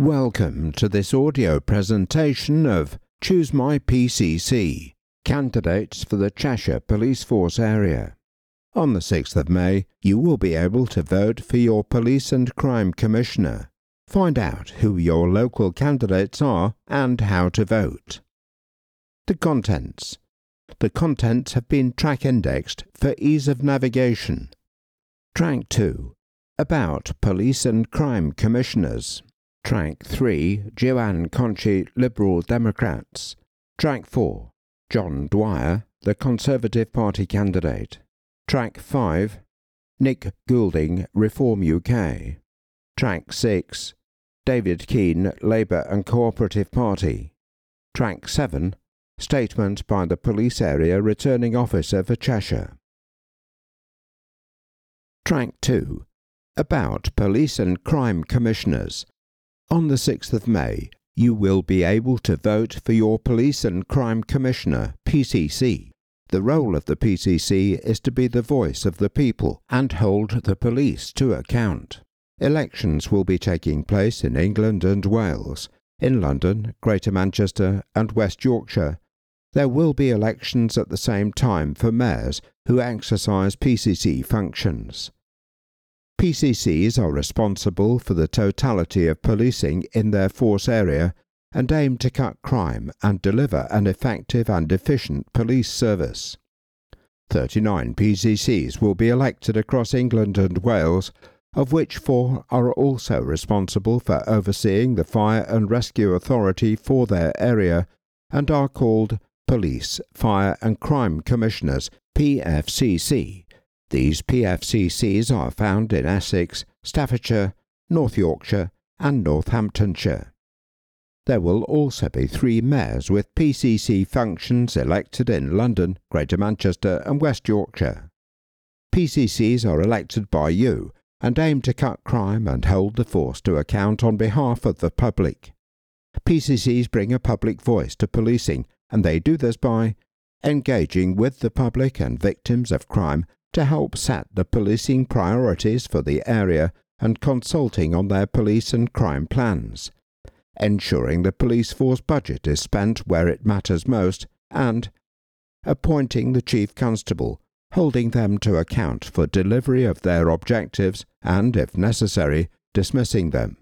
Welcome to this audio presentation of Choose My PCC, Candidates for the Cheshire Police Force Area. On the 6th of May, you will be able to vote for your Police and Crime Commissioner. Find out who your local candidates are and how to vote. The contents. The contents have been track indexed for ease of navigation. Track 2. About Police and Crime Commissioners. Track 3, Joanne Conchi, Liberal Democrats. Track 4, John Dwyer, the Conservative Party candidate. Track 5, Nick Goulding, Reform UK. Track 6, David Keane, Labour and Cooperative Party. Track 7, Statement by the Police Area Returning Officer for Cheshire. Track 2, About Police and Crime Commissioners. On the 6th of May, you will be able to vote for your Police and Crime Commissioner, PCC. The role of the PCC is to be the voice of the people and hold the police to account. Elections will be taking place in England and Wales, in London, Greater Manchester and West Yorkshire. There will be elections at the same time for mayors who exercise PCC functions. PCCs are responsible for the totality of policing in their force area and aim to cut crime and deliver an effective and efficient police service. 39 PCCs will be elected across England and Wales, of which 4 are also responsible for overseeing the Fire and Rescue Authority for their area and are called Police, Fire and Crime Commissioners, PFCC. These PFCCs are found in Essex, Staffordshire, North Yorkshire and Northamptonshire. There will also be 3 mayors with PCC functions elected in London, Greater Manchester and West Yorkshire. PCCs are elected by you and aim to cut crime and hold the force to account on behalf of the public. PCCs bring a public voice to policing, and they do this by engaging with the public and victims of crime to help set the policing priorities for the area and consulting on their police and crime plans, ensuring the police force budget is spent where it matters most, and appointing the Chief Constable, holding them to account for delivery of their objectives and, if necessary, dismissing them.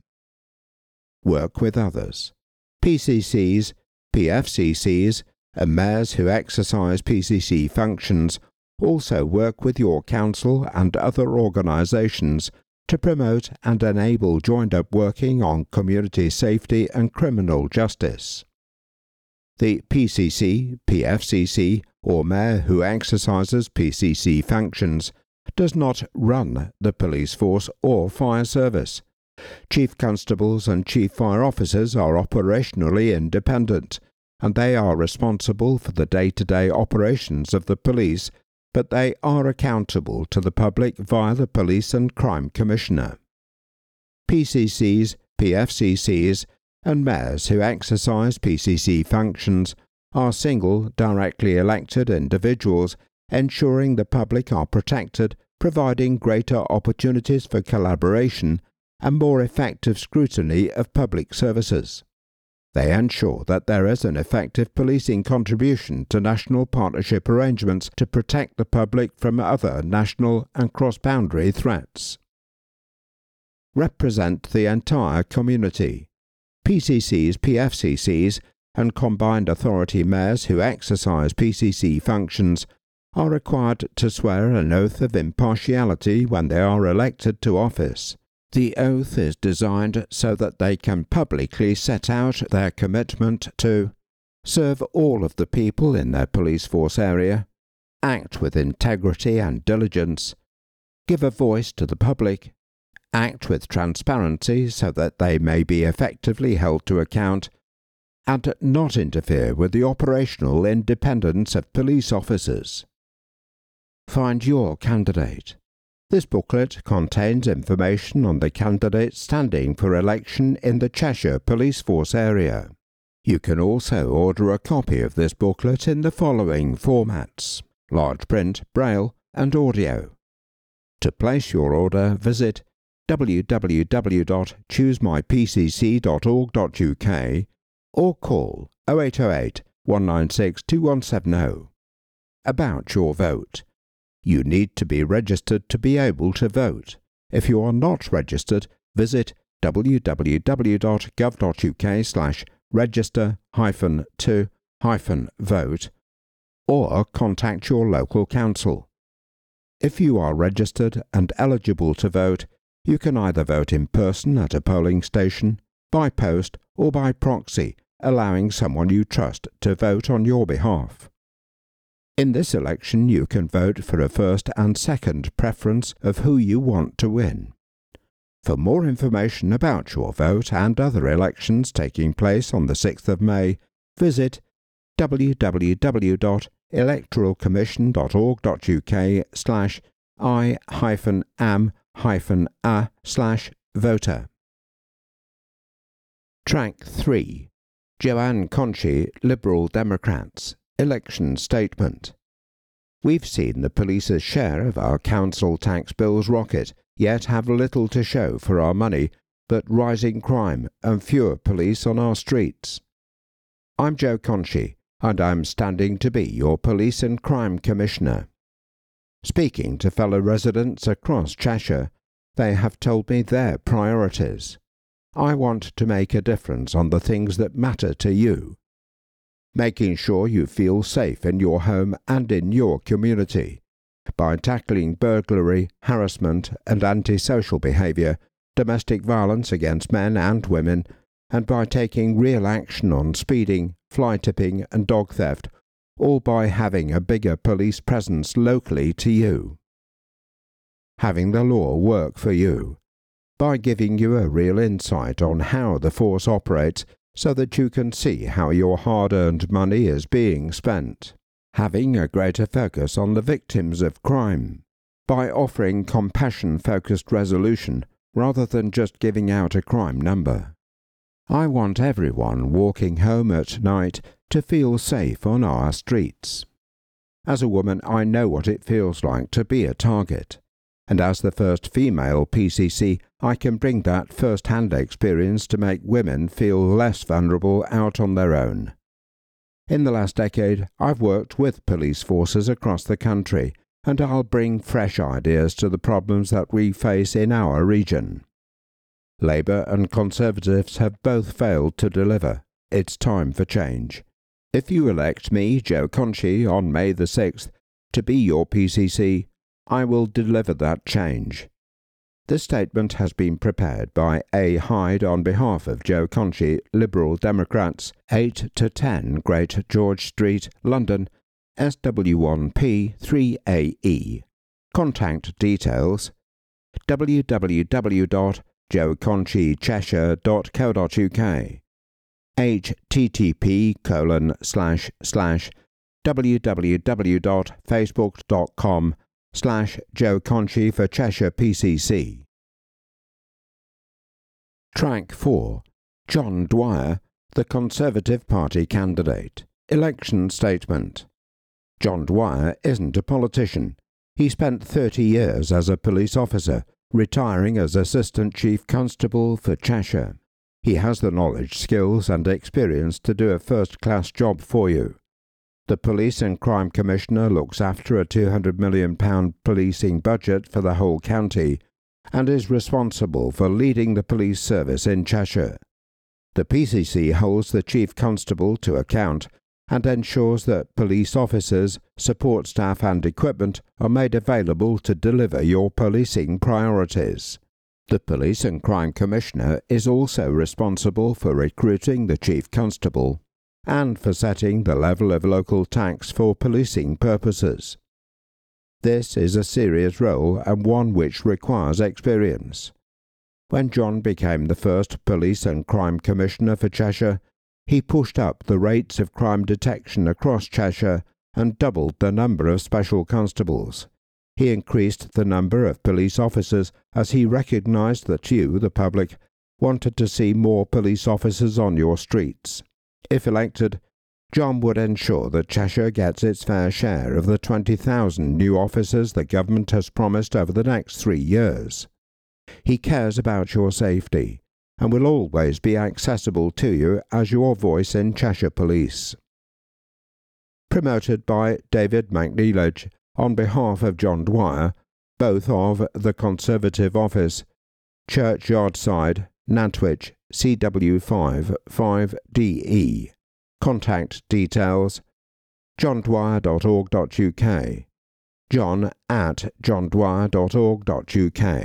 Work with others. PCCs, PFCCs, and mayors who exercise PCC functions also work with your council and other organisations to promote and enable joined-up working on community safety and criminal justice. The PCC, PFCC, or mayor who exercises PCC functions does not run the police force or fire service. Chief Constables and Chief Fire Officers are operationally independent, and they are responsible for the day-to-day operations of the police, but they are accountable to the public via the Police and Crime Commissioner. PCCs, PFCCs, and mayors who exercise PCC functions are single, directly elected individuals, ensuring the public are protected, providing greater opportunities for collaboration and more effective scrutiny of public services. They ensure that there is an effective policing contribution to national partnership arrangements to protect the public from other national and cross-boundary threats. Represent the entire community. PCCs, PFCCs, and combined authority mayors who exercise PCC functions are required to swear an oath of impartiality when they are elected to office. The oath is designed so that they can publicly set out their commitment to serve all of the people in their police force area, act with integrity and diligence, give a voice to the public, act with transparency so that they may be effectively held to account, and not interfere with the operational independence of police officers. Find your candidate. This booklet contains information on the candidates standing for election in the Cheshire Police Force area. You can also order a copy of this booklet in the following formats: large print, braille and audio. To place your order, visit www.choosemypcc.org.uk or call 0808 196 2170. About your vote. You need to be registered to be able to vote. If you are not registered, visit www.gov.uk/register-to-vote or contact your local council. If you are registered and eligible to vote, you can either vote in person at a polling station, by post or by proxy, allowing someone you trust to vote on your behalf. In this election you can vote for a first and second preference of who you want to win. For more information about your vote and other elections taking place on the 6th of May, visit www.electoralcommission.org.uk/I-am-a/voter. Track 3. Joanne Conchie, Liberal Democrats. Election Statement. We've seen the police's share of our council tax bills rocket, yet have little to show for our money but rising crime and fewer police on our streets. I'm Joe Conchie, and I'm standing to be your Police and Crime Commissioner. Speaking to fellow residents across Cheshire, they have told me their priorities. I want to make a difference on the things that matter to you. Making sure you feel safe in your home and in your community, by tackling burglary, harassment and antisocial behaviour, domestic violence against men and women, and by taking real action on speeding, fly tipping and dog theft, all by having a bigger police presence locally to you. Having the law work for you, by giving you a real insight on how the force operates so that you can see how your hard-earned money is being spent. Having a greater focus on the victims of crime, by offering compassion-focused resolution rather than just giving out a crime number. I want everyone walking home at night to feel safe on our streets. As a woman, I know what it feels like to be a target, and as the first female PCC, I can bring that first-hand experience to make women feel less vulnerable out on their own. In the last decade, I've worked with police forces across the country, and I'll bring fresh ideas to the problems that we face in our region. Labour and Conservatives have both failed to deliver. It's time for change. If you elect me, Joe Conchie, on May the 6th, to be your PCC, I will deliver that change. This statement has been prepared by A. Hyde on behalf of Joe Conchie, Liberal Democrats, 8 to 10 Great George Street, London, SW1P 3AE. Contact details: www.joeconchiecheshire.co.uk, http://www.facebook.com/Joe Conchie for Cheshire PCC. Track 4. John Dwyer, the Conservative Party candidate. Election Statement. John Dwyer isn't a politician. He spent 30 years as a police officer, retiring as Assistant Chief Constable for Cheshire. He has the knowledge, skills and experience to do a first-class job for you. The Police and Crime Commissioner looks after a £200 million policing budget for the whole county and is responsible for leading the police service in Cheshire. The PCC holds the Chief Constable to account and ensures that police officers, support staff and equipment are made available to deliver your policing priorities. The Police and Crime Commissioner is also responsible for recruiting the Chief Constable and for setting the level of local tax for policing purposes. This is a serious role and one which requires experience. When John became the first Police and Crime Commissioner for Cheshire, he pushed up the rates of crime detection across Cheshire and doubled the number of special constables. He increased the number of police officers as he recognised that you, the public, wanted to see more police officers on your streets. If elected, John would ensure that Cheshire gets its fair share of the 20,000 new officers the government has promised over the next 3 years. He cares about your safety and will always be accessible to you as your voice in Cheshire Police. Promoted by David McNeilage on behalf of John Dwyer, both of the Conservative Office, Churchyard Side, Nantwich, CW5 5DE. Contact details: johndwyer.org.uk, john@johndwyer.org.uk.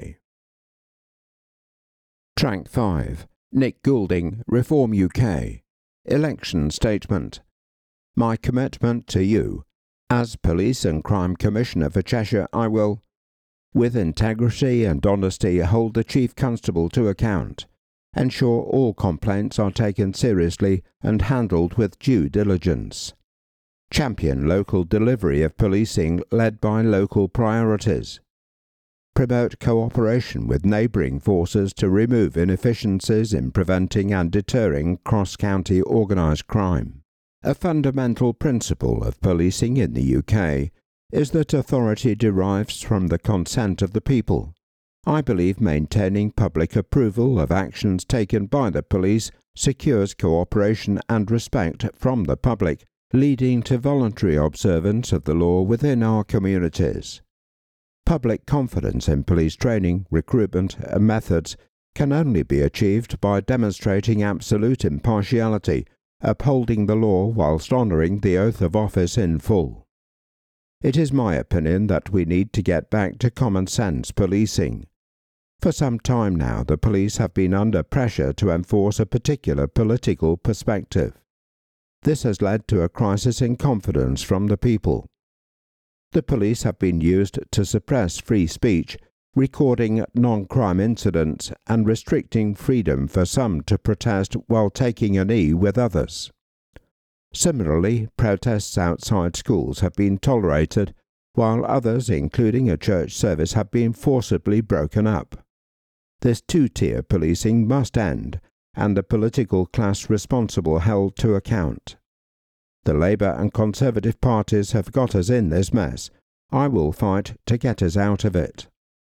Track 5. Nick Goulding, Reform UK. Election Statement. My commitment to you. As Police and Crime Commissioner for Cheshire, I will, with integrity and honesty, hold the Chief Constable to account, ensure all complaints are taken seriously and handled with due diligence, champion local delivery of policing led by local priorities, promote cooperation with neighbouring forces to remove inefficiencies in preventing and deterring cross-county organised crime. A fundamental principle of policing in the UK is that authority derives from the consent of the people. I believe maintaining public approval of actions taken by the police secures cooperation and respect from the public, leading to voluntary observance of the law within our communities. Public confidence in police training, recruitment, and methods can only be achieved by demonstrating absolute impartiality, upholding the law whilst honouring the oath of office in full. It is my opinion that we need to get back to common sense policing. For some time now, the police have been under pressure to enforce a particular political perspective. This has led to a crisis in confidence from the people. The police have been used to suppress free speech, recording non-crime incidents and restricting freedom for some to protest while taking a knee with others. Similarly, protests outside schools have been tolerated, while others, including a church service, have been forcibly broken up. This two-tier policing must end, and the political class responsible held to account. The Labour and Conservative parties have got us in this mess. I will fight to get us out of it.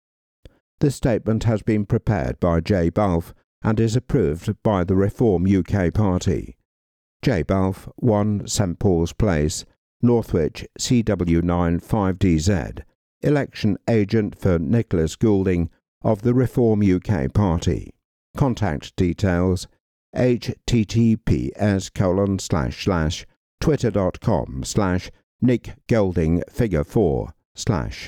This statement has been prepared by J. Balfe and is approved by the Reform UK Party. J. Balfe, 1 St Paul's Place, Northwich, CW9 5DZ, election agent for Nicholas Goulding of the Reform UK Party. Contact details: https://twitter.com/nickgoldingfigure4/.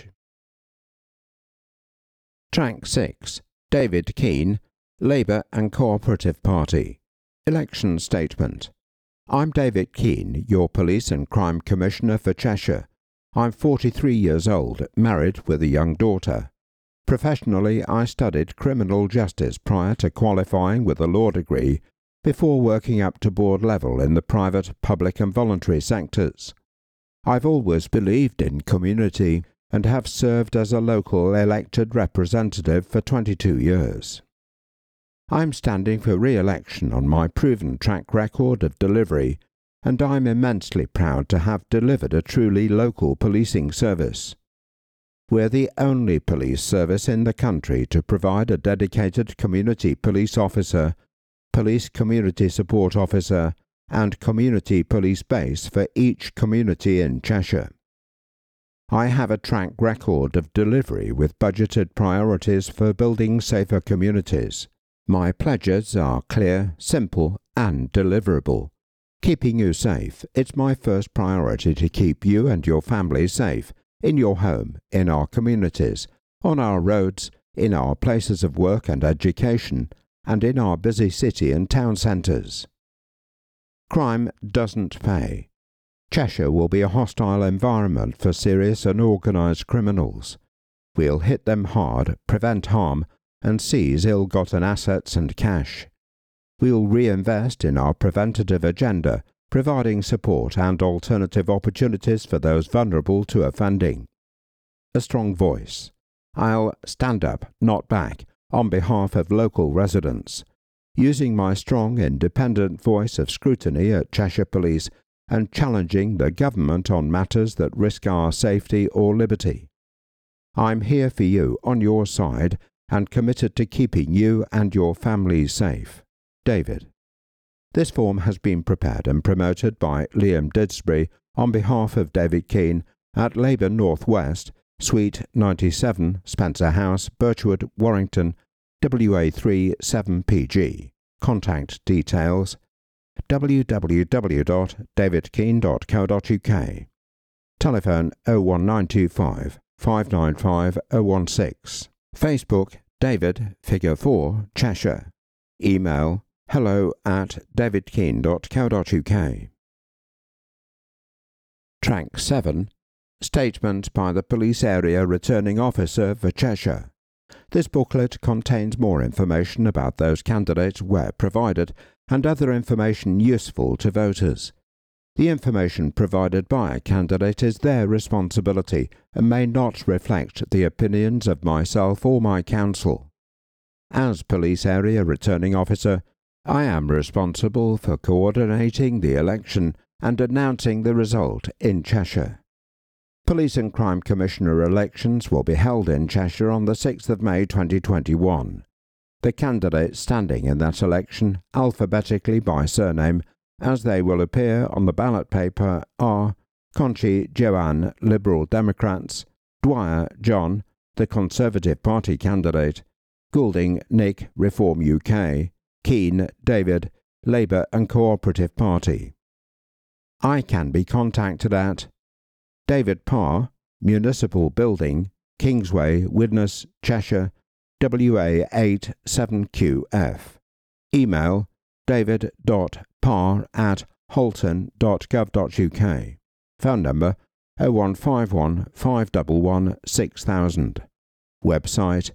Track 6. David Keane, Labour and Cooperative Party. Election Statement. I'm David Keane, your Police and Crime Commissioner for Cheshire. I'm 43 years old, married with a young daughter. Professionally, I studied criminal justice prior to qualifying with a law degree, before working up to board level in the private, public and voluntary sectors. I've always believed in community and have served as a local elected representative for 22 years. I'm standing for re-election on my proven track record of delivery, and I'm immensely proud to have delivered a truly local policing service. We're the only police service in the country to provide a dedicated community police officer, police community support officer, and community police base for each community in Cheshire. I have a track record of delivery with budgeted priorities for building safer communities. My pledges are clear, simple, and deliverable. Keeping you safe. It's my first priority to keep you and your family safe, in your home, in our communities, on our roads, in our places of work and education, and in our busy city and town centres. Crime doesn't pay. Cheshire will be a hostile environment for serious and organised criminals. We'll hit them hard, prevent harm, and seize ill-gotten assets and cash. We'll reinvest in our preventative agenda, providing support and alternative opportunities for those vulnerable to offending. A strong voice. I'll stand up, not back, on behalf of local residents, using my strong independent voice of scrutiny at Cheshire Police and challenging the government on matters that risk our safety or liberty. I'm here for you, on your side, and committed to keeping you and your family safe. David. This form has been prepared and promoted by Liam Didsbury on behalf of David Keane at Labour North West, Suite 97, Spencer House, Birchwood, Warrington, WA3 7PG. Contact details: www.davidkeane.co.uk. Telephone 01925 595 016. Facebook David Figure 4 Cheshire. Email hello@davidkeane.co.uk. Track 7. Statement by the Police Area Returning Officer for Cheshire. This booklet contains more information about those candidates where provided and other information useful to voters. The information provided by a candidate is their responsibility and may not reflect the opinions of myself or my council. As Police Area Returning Officer, I am responsible for coordinating the election and announcing the result in Cheshire. Police and Crime Commissioner elections will be held in Cheshire on the 6th of May 2021. The candidates standing in that election, alphabetically by surname, as they will appear on the ballot paper, are Conchi Joanne, Liberal Democrats; Dwyer John, the Conservative Party candidate; Goulding Nick, Reform UK; Keane David, Labour and Cooperative Party. I can be contacted at David Parr, Municipal Building, Kingsway, Widnes, Cheshire, WA8 7QF. Email david.parr@halton.gov.uk. Phone number 0151 511 6000. Website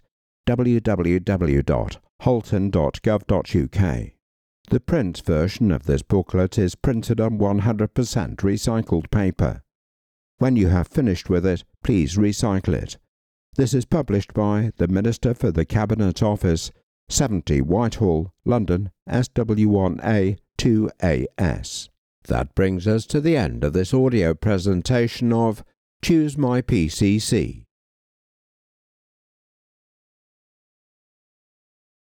www.halton.gov.uk. The print version of this booklet is printed on 100% recycled paper. When you have finished with it, please recycle it. This is published by the Minister for the Cabinet Office, 70 Whitehall, London, SW1A 2AS. That brings us to the end of this audio presentation of Choose My PCC.